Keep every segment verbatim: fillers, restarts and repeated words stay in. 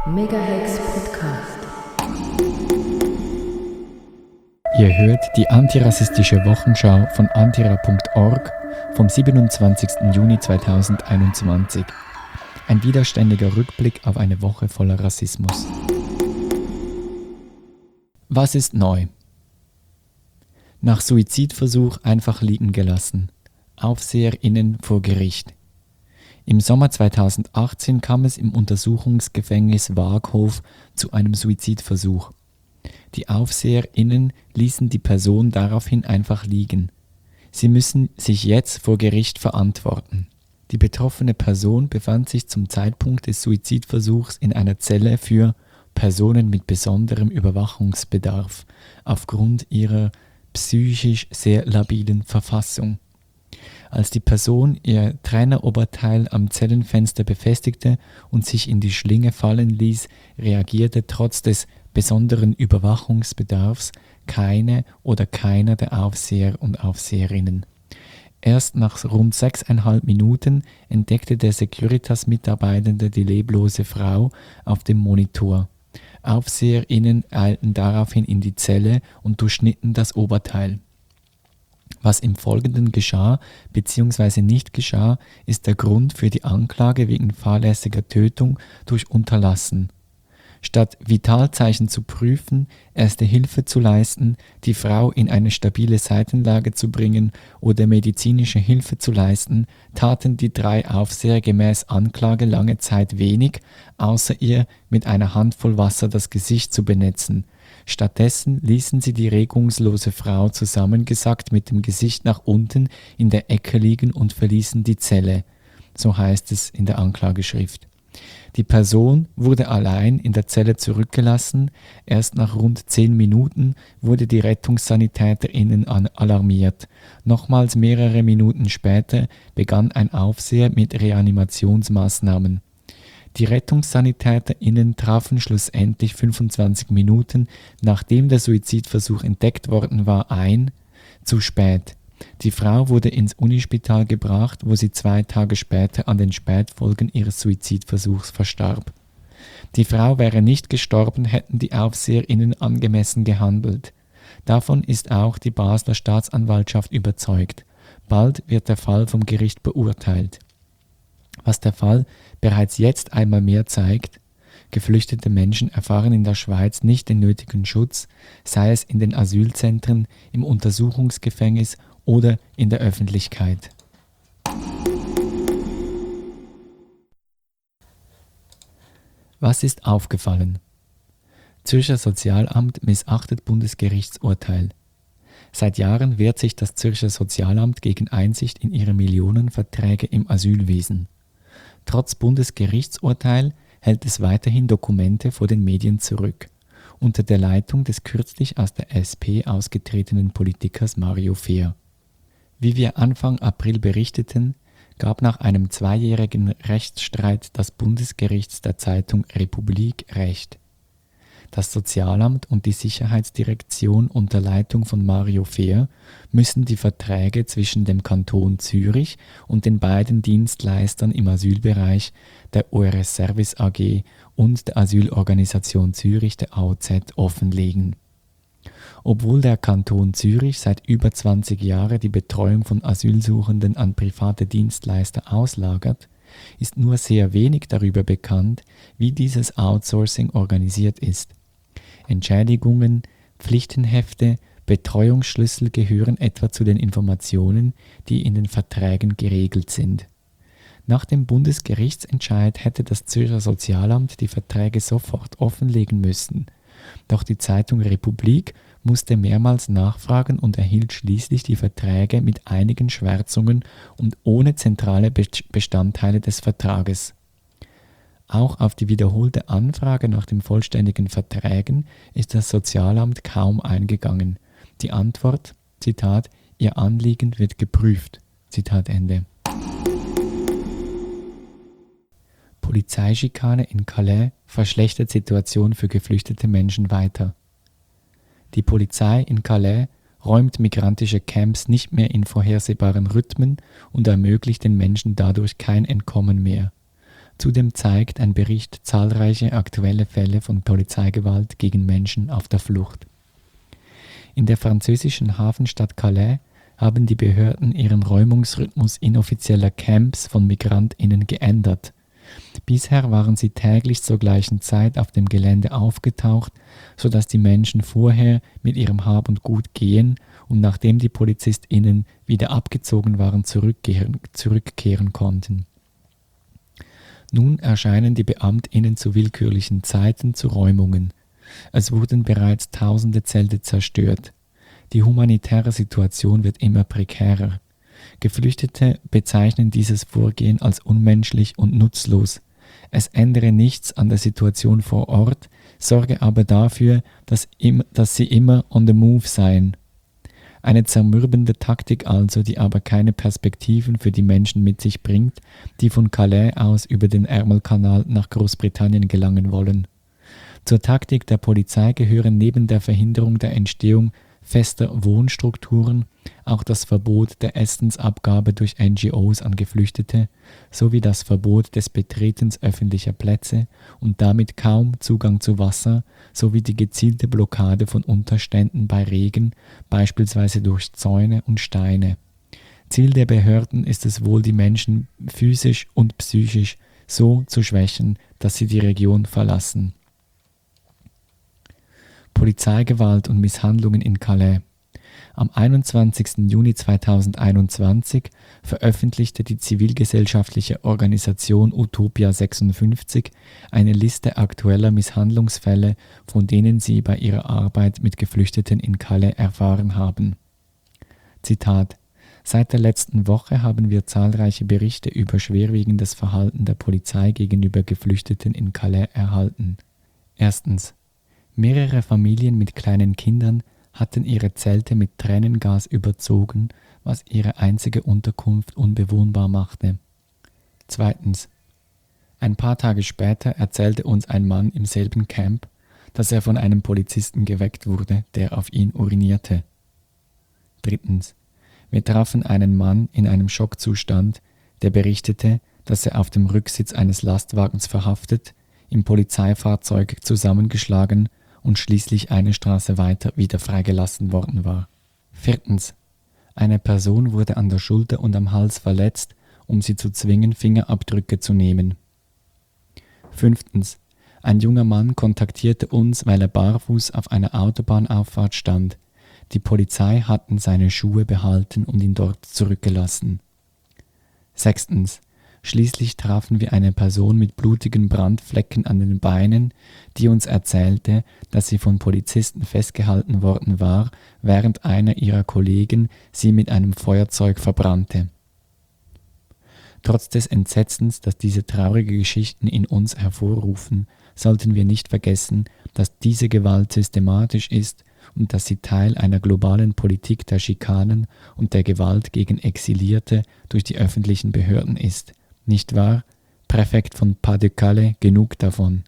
Megahex Podcast. Ihr hört die antirassistische Wochenschau von antira punkt org vom siebenundzwanzigsten Juni zweitausendeinundzwanzig. Ein widerständiger Rückblick auf eine Woche voller Rassismus. Was ist neu? Nach Suizidversuch einfach liegen gelassen. AufseherInnen vor Gericht. Im Sommer zweitausendachtzehn kam es im Untersuchungsgefängnis Waaghof zu einem Suizidversuch. Die AufseherInnen ließen die Person daraufhin einfach liegen. Sie müssen sich jetzt vor Gericht verantworten. Die betroffene Person befand sich zum Zeitpunkt des Suizidversuchs in einer Zelle für Personen mit besonderem Überwachungsbedarf aufgrund ihrer psychisch sehr labilen Verfassung. Als die Person ihr Traineroberteil am Zellenfenster befestigte und sich in die Schlinge fallen ließ, reagierte trotz des besonderen Überwachungsbedarfs keine oder keiner der Aufseher und Aufseherinnen. Erst nach rund sechseinhalb Minuten entdeckte der Securitas-Mitarbeitende die leblose Frau auf dem Monitor. AufseherInnen eilten daraufhin in die Zelle und durchschnitten das Oberteil. Was im Folgenden geschah bzw. nicht geschah, ist der Grund für die Anklage wegen fahrlässiger Tötung durch Unterlassen. Statt Vitalzeichen zu prüfen, erste Hilfe zu leisten, die Frau in eine stabile Seitenlage zu bringen oder medizinische Hilfe zu leisten, taten die drei Aufseher gemäß Anklage lange Zeit wenig, außer ihr mit einer Handvoll Wasser das Gesicht zu benetzen. Stattdessen ließen sie die regungslose Frau zusammengesackt mit dem Gesicht nach unten in der Ecke liegen und verließen die Zelle. So heißt es in der Anklageschrift. Die Person wurde allein in der Zelle zurückgelassen. Erst nach rund zehn Minuten wurde die RettungssanitäterInnen alarmiert. Nochmals mehrere Minuten später begann ein Aufseher mit Reanimationsmaßnahmen. Die RettungssanitäterInnen trafen schlussendlich fünfundzwanzig Minuten, nachdem der Suizidversuch entdeckt worden war, ein. Zu spät. Die Frau wurde ins Unispital gebracht, wo sie zwei Tage später an den Spätfolgen ihres Suizidversuchs verstarb. Die Frau wäre nicht gestorben, hätten die AufseherInnen angemessen gehandelt. Davon ist auch die Basler Staatsanwaltschaft überzeugt. Bald wird der Fall vom Gericht beurteilt. Was der Fall bereits jetzt einmal mehr zeigt: Geflüchtete Menschen erfahren in der Schweiz nicht den nötigen Schutz, sei es in den Asylzentren, im Untersuchungsgefängnis oder in der Öffentlichkeit. Was ist aufgefallen? Zürcher Sozialamt missachtet Bundesgerichtsurteil. Seit Jahren wehrt sich das Zürcher Sozialamt gegen Einsicht in ihre Millionenverträge im Asylwesen. Trotz Bundesgerichtsurteil hält es weiterhin Dokumente vor den Medien zurück, unter der Leitung des kürzlich aus der S P ausgetretenen Politikers Mario Fehr. Wie wir Anfang April berichteten, gab nach einem zweijährigen Rechtsstreit das Bundesgericht der Zeitung Republik Recht. Das Sozialamt und die Sicherheitsdirektion unter Leitung von Mario Fehr müssen die Verträge zwischen dem Kanton Zürich und den beiden Dienstleistern im Asylbereich, der O R S Service A G und der Asylorganisation Zürich, der A O Z, offenlegen. Obwohl der Kanton Zürich seit über zwanzig Jahren die Betreuung von Asylsuchenden an private Dienstleister auslagert, ist nur sehr wenig darüber bekannt, wie dieses Outsourcing organisiert ist. Entschädigungen, Pflichtenhefte, Betreuungsschlüssel gehören etwa zu den Informationen, die in den Verträgen geregelt sind. Nach dem Bundesgerichtsentscheid hätte das Zürcher Sozialamt die Verträge sofort offenlegen müssen. Doch die Zeitung Republik musste mehrmals nachfragen und erhielt schließlich die Verträge mit einigen Schwärzungen und ohne zentrale Bestandteile des Vertrages. Auch auf die wiederholte Anfrage nach den vollständigen Verträgen ist das Sozialamt kaum eingegangen. Die Antwort, Zitat, Ihr Anliegen wird geprüft, Zitat Ende. Polizeischikane in Calais verschlechtert Situation für geflüchtete Menschen weiter. Die Polizei in Calais räumt migrantische Camps nicht mehr in vorhersehbaren Rhythmen und ermöglicht den Menschen dadurch kein Entkommen mehr. Zudem zeigt ein Bericht zahlreiche aktuelle Fälle von Polizeigewalt gegen Menschen auf der Flucht. In der französischen Hafenstadt Calais haben die Behörden ihren Räumungsrhythmus inoffizieller Camps von MigrantInnen geändert. Bisher waren sie täglich zur gleichen Zeit auf dem Gelände aufgetaucht, sodass die Menschen vorher mit ihrem Hab und Gut gehen und nachdem die PolizistInnen wieder abgezogen waren, zurückkehren, zurückkehren konnten. Nun erscheinen die BeamtInnen zu willkürlichen Zeiten zu Räumungen. Es wurden bereits tausende Zelte zerstört. Die humanitäre Situation wird immer prekärer. Geflüchtete bezeichnen dieses Vorgehen als unmenschlich und nutzlos. Es ändere nichts an der Situation vor Ort, sorge aber dafür, dass, im, dass sie immer on the move seien. Eine zermürbende Taktik also, die aber keine Perspektiven für die Menschen mit sich bringt, die von Calais aus über den Ärmelkanal nach Großbritannien gelangen wollen. Zur Taktik der Polizei gehören neben der Verhinderung der Entstehung fester Wohnstrukturen auch das Verbot der Essensabgabe durch N G Os an Geflüchtete sowie das Verbot des Betretens öffentlicher Plätze und damit kaum Zugang zu Wasser sowie die gezielte Blockade von Unterständen bei Regen, beispielsweise durch Zäune und Steine. Ziel der Behörden ist es wohl, die Menschen physisch und psychisch so zu schwächen, dass sie die Region verlassen. Polizeigewalt und Misshandlungen in Calais. Am einundzwanzigsten Juni zweitausendeinundzwanzig veröffentlichte die zivilgesellschaftliche Organisation Utopia sechsundfünfzig eine Liste aktueller Misshandlungsfälle, von denen sie bei ihrer Arbeit mit Geflüchteten in Calais erfahren haben. Zitat: Seit der letzten Woche haben wir zahlreiche Berichte über schwerwiegendes Verhalten der Polizei gegenüber Geflüchteten in Calais erhalten. Erstens. Mehrere Familien mit kleinen Kindern hatten ihre Zelte mit Tränengas überzogen, was ihre einzige Unterkunft unbewohnbar machte. Zweitens. Ein paar Tage später erzählte uns ein Mann im selben Camp, dass er von einem Polizisten geweckt wurde, der auf ihn urinierte. Drittens. Wir trafen einen Mann in einem Schockzustand, der berichtete, dass er auf dem Rücksitz eines Lastwagens verhaftet, im Polizeifahrzeug zusammengeschlagen und schließlich eine Straße weiter wieder freigelassen worden war. Viertens. Eine Person wurde an der Schulter und am Hals verletzt, um sie zu zwingen, Fingerabdrücke zu nehmen. Fünftens. Ein junger Mann kontaktierte uns, weil er barfuß auf einer Autobahnauffahrt stand. Die Polizei hatten seine Schuhe behalten und ihn dort zurückgelassen. Sechstens. Schließlich trafen wir eine Person mit blutigen Brandflecken an den Beinen, die uns erzählte, dass sie von Polizisten festgehalten worden war, während einer ihrer Kollegen sie mit einem Feuerzeug verbrannte. Trotz des Entsetzens, das diese traurigen Geschichten in uns hervorrufen, sollten wir nicht vergessen, dass diese Gewalt systematisch ist und dass sie Teil einer globalen Politik der Schikanen und der Gewalt gegen Exilierte durch die öffentlichen Behörden ist. Nicht wahr? Präfekt von Pas-de-Calais, genug davon.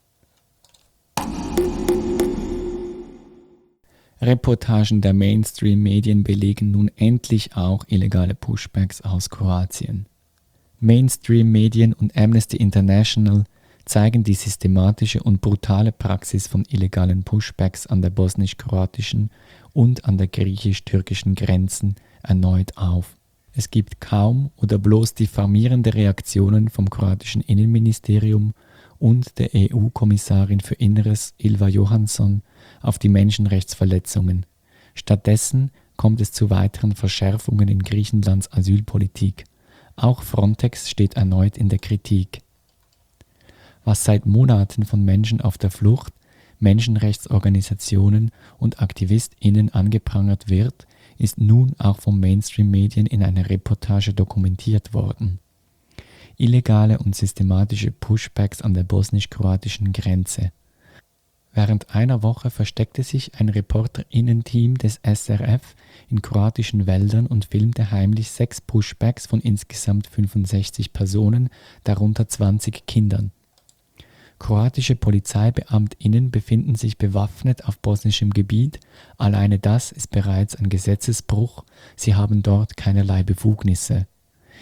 Reportagen der Mainstream-Medien belegen nun endlich auch illegale Pushbacks aus Kroatien. Mainstream-Medien und Amnesty International zeigen die systematische und brutale Praxis von illegalen Pushbacks an der bosnisch-kroatischen und an der griechisch-türkischen Grenzen erneut auf. Es gibt kaum oder bloß diffamierende Reaktionen vom kroatischen Innenministerium und der E U-Kommissarin für Inneres Ylva Johansson auf die Menschenrechtsverletzungen. Stattdessen kommt es zu weiteren Verschärfungen in Griechenlands Asylpolitik. Auch Frontex steht erneut in der Kritik. Was seit Monaten von Menschen auf der Flucht, Menschenrechtsorganisationen und AktivistInnen angeprangert wird, ist nun auch von Mainstream-Medien in einer Reportage dokumentiert worden. Illegale und systematische Pushbacks an der bosnisch-kroatischen Grenze. Während einer Woche versteckte sich ein ReporterInnen-Team des S R F in kroatischen Wäldern und filmte heimlich sechs Pushbacks von insgesamt fünfundsechzig Personen, darunter zwanzig Kindern. Kroatische PolizeibeamtInnen befinden sich bewaffnet auf bosnischem Gebiet, alleine das ist bereits ein Gesetzesbruch, sie haben dort keinerlei Befugnisse.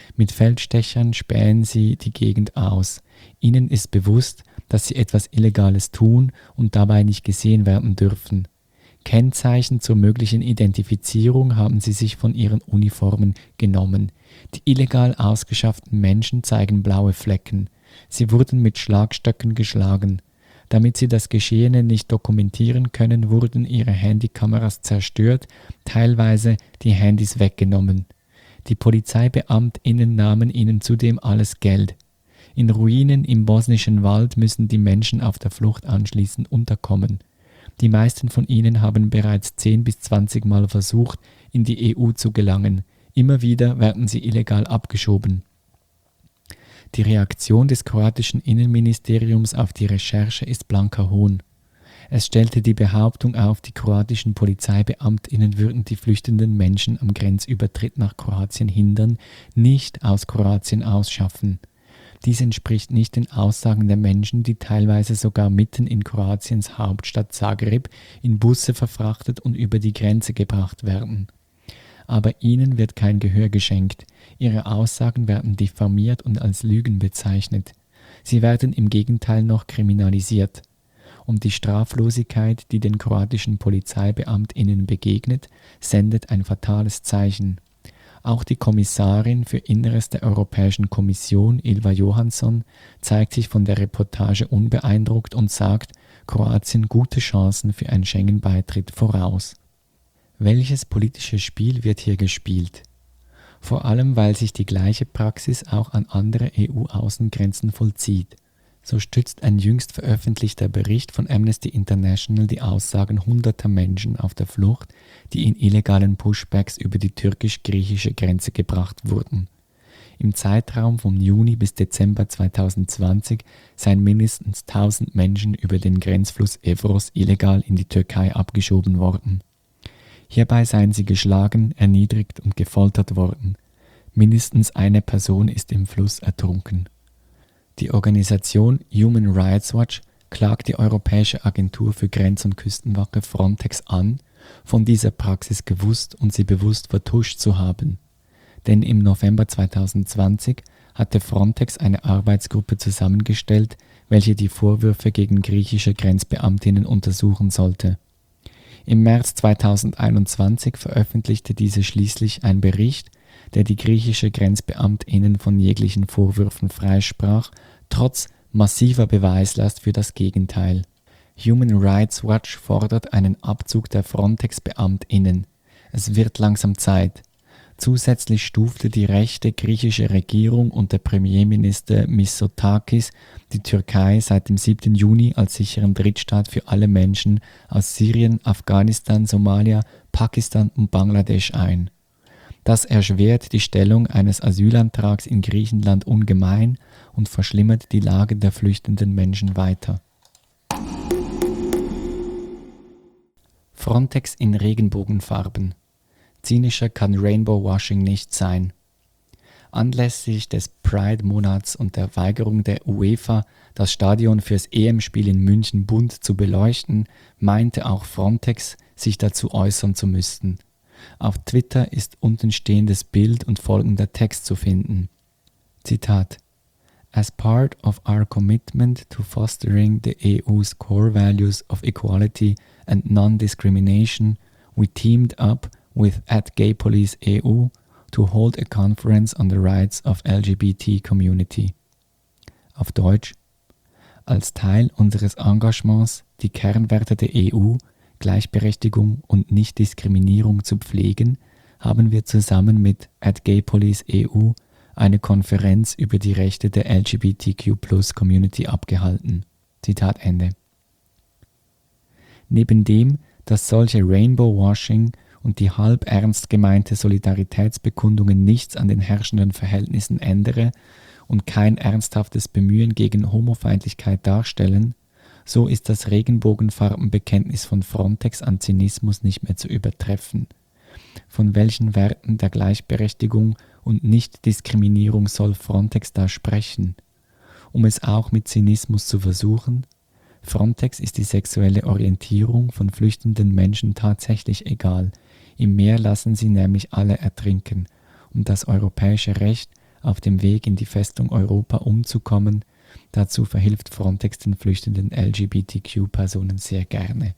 Mit Feldstechern spähen sie die Gegend aus. Ihnen ist bewusst, dass sie etwas Illegales tun und dabei nicht gesehen werden dürfen. Kennzeichen zur möglichen Identifizierung haben sie sich von ihren Uniformen genommen. Die illegal ausgeschafften Menschen zeigen blaue Flecken. Sie wurden mit Schlagstöcken geschlagen. Damit sie das Geschehene nicht dokumentieren können, wurden ihre Handykameras zerstört, teilweise die Handys weggenommen. Die PolizeibeamtInnen nahmen ihnen zudem alles Geld. In Ruinen im bosnischen Wald müssen die Menschen auf der Flucht anschließend unterkommen. Die meisten von ihnen haben bereits zehn bis zwanzig Mal versucht, in die E U zu gelangen. Immer wieder werden sie illegal abgeschoben. Die Reaktion des kroatischen Innenministeriums auf die Recherche ist blanker Hohn. Es stellte die Behauptung auf, die kroatischen PolizeibeamtInnen würden die flüchtenden Menschen am Grenzübertritt nach Kroatien hindern, nicht aus Kroatien ausschaffen. Dies entspricht nicht den Aussagen der Menschen, die teilweise sogar mitten in Kroatiens Hauptstadt Zagreb in Busse verfrachtet und über die Grenze gebracht werden. Aber ihnen wird kein Gehör geschenkt. Ihre Aussagen werden diffamiert und als Lügen bezeichnet. Sie werden im Gegenteil noch kriminalisiert. Und die Straflosigkeit, die den kroatischen PolizeibeamtInnen begegnet, sendet ein fatales Zeichen. Auch die Kommissarin für Inneres der Europäischen Kommission, Ylva Johansson, zeigt sich von der Reportage unbeeindruckt und sagt, Kroatien gute Chancen für einen Schengen-Beitritt voraus. Welches politische Spiel wird hier gespielt? Vor allem, weil sich die gleiche Praxis auch an andere E U-Außengrenzen vollzieht. So stützt ein jüngst veröffentlichter Bericht von Amnesty International die Aussagen hunderter Menschen auf der Flucht, die in illegalen Pushbacks über die türkisch-griechische Grenze gebracht wurden. Im Zeitraum vom Juni bis Dezember zweitausendzwanzig seien mindestens tausend Menschen über den Grenzfluss Evros illegal in die Türkei abgeschoben worden. Hierbei seien sie geschlagen, erniedrigt und gefoltert worden. Mindestens eine Person ist im Fluss ertrunken. Die Organisation Human Rights Watch klagt die Europäische Agentur für Grenz- und Küstenwache Frontex an, von dieser Praxis gewusst und sie bewusst vertuscht zu haben. Denn im November zweitausendzwanzig hatte Frontex eine Arbeitsgruppe zusammengestellt, welche die Vorwürfe gegen griechische Grenzbeamtinnen untersuchen sollte. Im März zweitausendeinundzwanzig veröffentlichte diese schließlich einen Bericht, der die griechische GrenzbeamtInnen von jeglichen Vorwürfen freisprach, trotz massiver Beweislast für das Gegenteil. Human Rights Watch fordert einen Abzug der Frontex-BeamtInnen. Es wird langsam Zeit. Zusätzlich stufte die rechte griechische Regierung unter Premierminister Mitsotakis die Türkei seit dem siebten Juni als sicheren Drittstaat für alle Menschen aus Syrien, Afghanistan, Somalia, Pakistan und Bangladesch ein. Das erschwert die Stellung eines Asylantrags in Griechenland ungemein und verschlimmert die Lage der flüchtenden Menschen weiter. Frontex in Regenbogenfarben. Zynischer kann Rainbow-Washing nicht sein. Anlässlich des Pride-Monats und der Weigerung der UEFA, das Stadion fürs E M-Spiel in München bunt zu beleuchten, meinte auch Frontex, sich dazu äußern zu müssen. Auf Twitter ist untenstehendes Bild und folgender Text zu finden. Zitat: As part of our commitment to fostering the E U's core values of equality and non-discrimination, we teamed up with at Gay Police E U to hold a conference on the rights of L G B T community. Auf Deutsch: Als Teil unseres Engagements, die Kernwerte der E U, Gleichberechtigung und Nichtdiskriminierung zu pflegen, haben wir zusammen mit at Gay Police E U eine Konferenz über die Rechte der L G B T Q plus Community abgehalten. Zitat Ende. Neben dem, dass solche Rainbow-Washing und die halb ernst gemeinte Solidaritätsbekundungen nichts an den herrschenden Verhältnissen ändere und kein ernsthaftes Bemühen gegen Homofeindlichkeit darstellen, so ist das Regenbogenfarbenbekenntnis von Frontex an Zynismus nicht mehr zu übertreffen. Von welchen Werten der Gleichberechtigung und Nichtdiskriminierung soll Frontex da sprechen? Um es auch mit Zynismus zu versuchen: Frontex ist die sexuelle Orientierung von flüchtenden Menschen tatsächlich egal. Im Meer lassen sie nämlich alle ertrinken und das europäische Recht auf dem Weg in die Festung Europa umzukommen. Dazu verhilft Frontex den flüchtenden L G B T Q-Personen sehr gerne.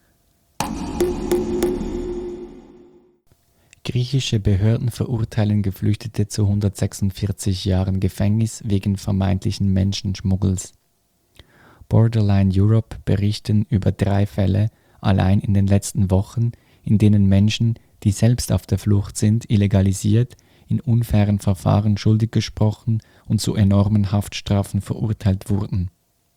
Griechische Behörden verurteilen Geflüchtete zu hundertsechsundvierzig Jahren Gefängnis wegen vermeintlichen Menschenschmuggels. Borderline Europe berichten über drei Fälle allein in den letzten Wochen, in denen Menschen, die selbst auf der Flucht sind, illegalisiert, in unfairen Verfahren schuldig gesprochen und zu enormen Haftstrafen verurteilt wurden.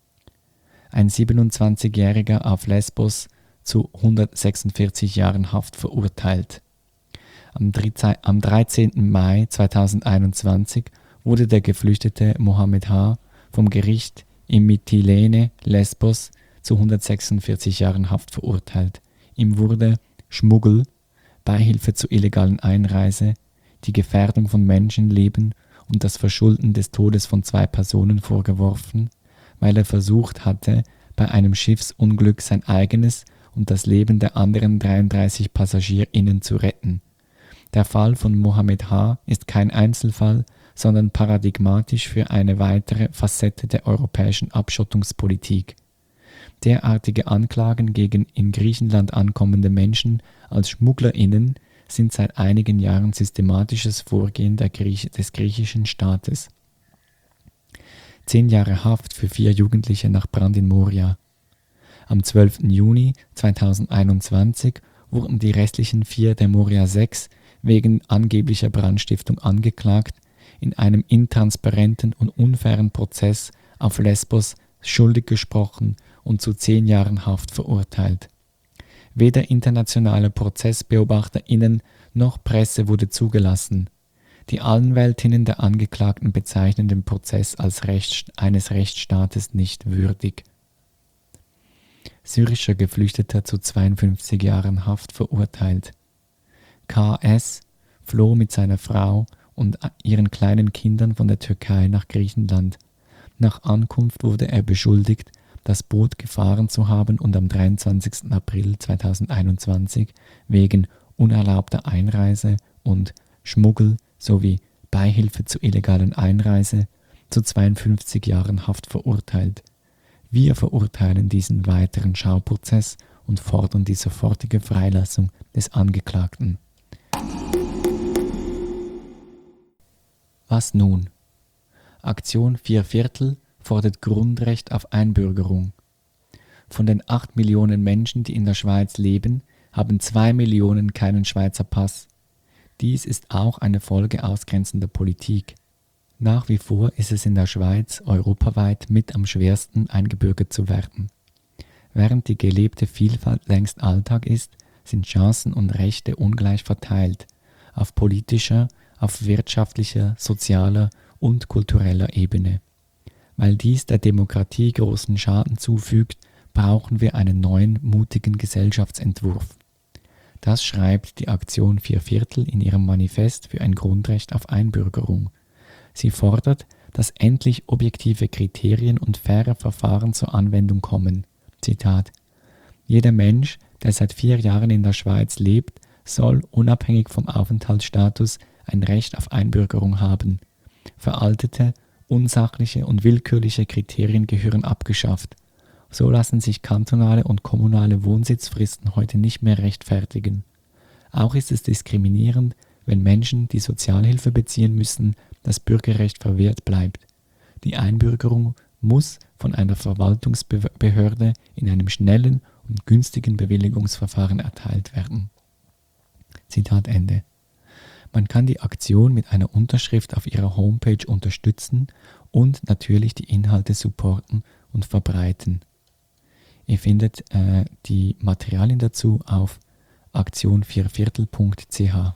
Ein siebenundzwanzigjähriger auf Lesbos zu hundertsechsundvierzig Jahren Haft verurteilt. Am dreizehnten Mai zweitausendeinundzwanzig wurde der Geflüchtete Mohammed H. vom Gericht in Mytilene, Lesbos, zu hundertsechsundvierzig Jahren Haft verurteilt. Ihm wurde Schmuggel, Beihilfe zur illegalen Einreise, die Gefährdung von Menschenleben und das Verschulden des Todes von zwei Personen vorgeworfen, weil er versucht hatte, bei einem Schiffsunglück sein eigenes und das Leben der anderen dreiunddreißig PassagierInnen zu retten. Der Fall von Mohammed H. ist kein Einzelfall, sondern paradigmatisch für eine weitere Facette der europäischen Abschottungspolitik. Derartige Anklagen gegen in Griechenland ankommende Menschen als SchmugglerInnen sind seit einigen Jahren systematisches Vorgehen der Griech- des griechischen Staates. Zehn Jahre Haft für vier Jugendliche nach Brand in Moria. Am zwölften Juni zweitausendeinundzwanzig wurden die restlichen vier der Moria sechs wegen angeblicher Brandstiftung angeklagt, in einem intransparenten und unfairen Prozess auf Lesbos schuldig gesprochen und zu zehn Jahren Haft verurteilt. Weder internationale ProzessbeobachterInnen noch Presse wurde zugelassen. Die Anwältinnen der Angeklagten bezeichnen den Prozess als Rechts- eines Rechtsstaates nicht würdig. Syrischer Geflüchteter zu zweiundfünfzig Jahren Haft verurteilt. K S floh mit seiner Frau und ihren kleinen Kindern von der Türkei nach Griechenland. Nach Ankunft wurde er beschuldigt, das Boot gefahren zu haben und am dreiundzwanzigsten April zweitausendeinundzwanzig wegen unerlaubter Einreise und Schmuggel sowie Beihilfe zur illegalen Einreise zu zweiundfünfzig Jahren Haft verurteilt. Wir verurteilen diesen weiteren Schauprozess und fordern die sofortige Freilassung des Angeklagten. Was nun? Aktion Vier Viertel fordert Grundrecht auf Einbürgerung. Von den acht Millionen Menschen, die in der Schweiz leben, haben zwei Millionen keinen Schweizer Pass. Dies ist auch eine Folge ausgrenzender Politik. Nach wie vor ist es in der Schweiz europaweit mit am schwersten, eingebürgert zu werden. Während die gelebte Vielfalt längst Alltag ist, sind Chancen und Rechte ungleich verteilt, auf politischer, auf wirtschaftlicher, sozialer und kultureller Ebene. Weil dies der Demokratie großen Schaden zufügt, brauchen wir einen neuen, mutigen Gesellschaftsentwurf. Das schreibt die Aktion Vier Viertel in ihrem Manifest für ein Grundrecht auf Einbürgerung. Sie fordert, dass endlich objektive Kriterien und faire Verfahren zur Anwendung kommen. Zitat: Jeder Mensch, der seit vier Jahren in der Schweiz lebt, soll unabhängig vom Aufenthaltsstatus ein Recht auf Einbürgerung haben. Veraltete, unsachliche und willkürliche Kriterien gehören abgeschafft. So lassen sich kantonale und kommunale Wohnsitzfristen heute nicht mehr rechtfertigen. Auch ist es diskriminierend, wenn Menschen, die Sozialhilfe beziehen müssen, das Bürgerrecht verwehrt bleibt. Die Einbürgerung muss von einer Verwaltungsbehörde in einem schnellen und günstigen Bewilligungsverfahren erteilt werden. Zitat Ende. Man kann die Aktion mit einer Unterschrift auf ihrer Homepage unterstützen und natürlich die Inhalte supporten und verbreiten. Ihr findet äh, die Materialien dazu auf aktion vierviertel punkt c h.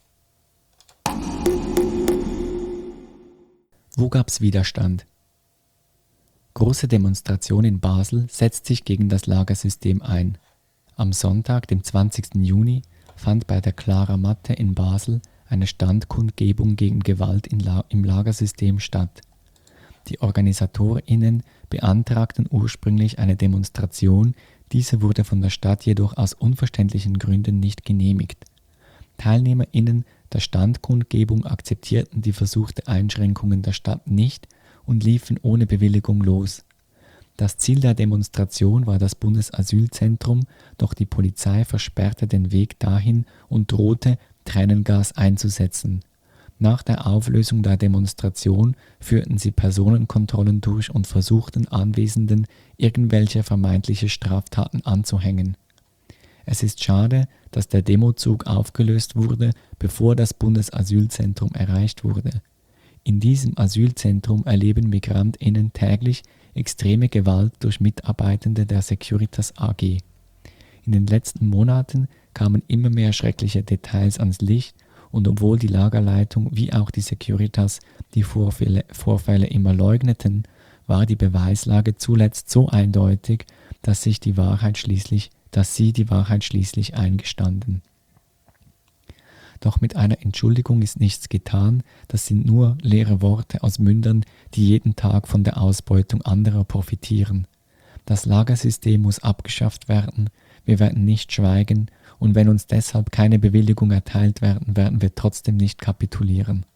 Wo gab's Widerstand? Große Demonstration in Basel setzt sich gegen das Lagersystem ein. Am Sonntag, dem zwanzigsten Juni, fand bei der Clara Matte in Basel eine Standkundgebung gegen Gewalt in La- im Lagersystem statt. Die OrganisatorInnen beantragten ursprünglich eine Demonstration, diese wurde von der Stadt jedoch aus unverständlichen Gründen nicht genehmigt. TeilnehmerInnen der Standkundgebung akzeptierten die versuchte Einschränkungen der Stadt nicht und liefen ohne Bewilligung los. Das Ziel der Demonstration war das Bundesasylzentrum, doch die Polizei versperrte den Weg dahin und drohte, Tränengas einzusetzen. Nach der Auflösung der Demonstration führten sie Personenkontrollen durch und versuchten Anwesenden irgendwelche vermeintliche Straftaten anzuhängen. Es ist schade, dass der Demozug aufgelöst wurde, bevor das Bundesasylzentrum erreicht wurde. In diesem Asylzentrum erleben MigrantInnen täglich extreme Gewalt durch Mitarbeitende der Securitas A G. In den letzten Monaten kamen immer mehr schreckliche Details ans Licht und obwohl die Lagerleitung wie auch die Securitas die Vorfälle, Vorfälle immer leugneten, war die Beweislage zuletzt so eindeutig, dass sich die Wahrheit schließlich, dass sie die Wahrheit schließlich eingestanden. Doch mit einer Entschuldigung ist nichts getan, das sind nur leere Worte aus Mündern, die jeden Tag von der Ausbeutung anderer profitieren. Das Lagersystem muss abgeschafft werden, wir werden nicht schweigen und wenn uns deshalb keine Bewilligung erteilt werden, werden wir trotzdem nicht kapitulieren.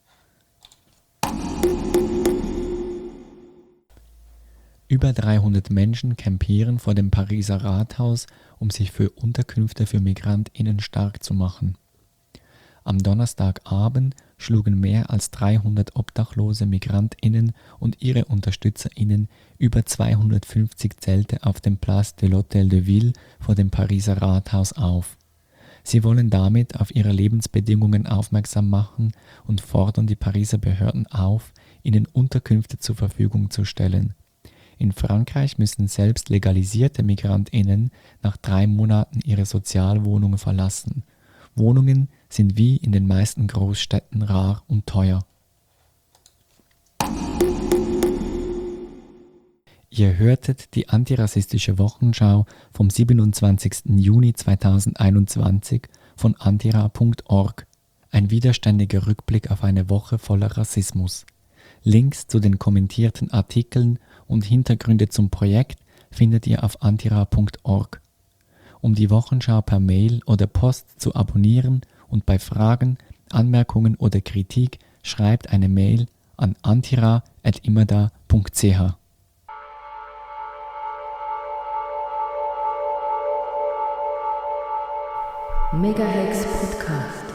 Über dreihundert Menschen campieren vor dem Pariser Rathaus, um sich für Unterkünfte für MigrantInnen stark zu machen. Am Donnerstagabend schlugen mehr als dreihundert obdachlose MigrantInnen und ihre UnterstützerInnen über zweihundertfünfzig Zelte auf dem Place de l'Hôtel de Ville vor dem Pariser Rathaus auf. Sie wollen damit auf ihre Lebensbedingungen aufmerksam machen und fordern die Pariser Behörden auf, ihnen Unterkünfte zur Verfügung zu stellen. In Frankreich müssen selbst legalisierte MigrantInnen nach drei Monaten ihre Sozialwohnungen verlassen. Wohnungen sind wie in den meisten Großstädten rar und teuer. Ihr hörtet die antirassistische Wochenschau vom siebenundzwanzigsten Juni zweitausendeinundzwanzig von antira punkt org. Ein widerständiger Rückblick auf eine Woche voller Rassismus. Links zu den kommentierten Artikeln und Hintergründe zum Projekt findet ihr auf antira punkt org. Um die Wochenschau per Mail oder Post zu abonnieren und bei Fragen, Anmerkungen oder Kritik schreibt eine Mail an antira at imada punkt c h. Megahex Podcast.